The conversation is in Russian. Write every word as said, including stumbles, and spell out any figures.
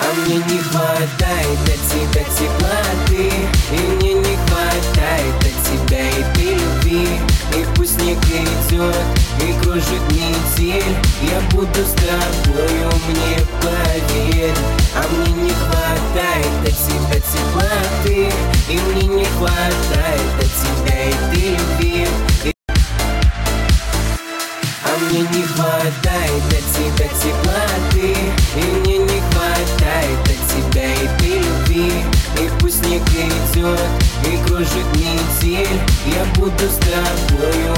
А мне не хватает от тебя теплоты, и мне не хватает от тебя этой любви. И пусть снег идет и кружит метель, я буду с тобою, мне поверь. А мне не хватает от тебя теплоты, и мне не хватает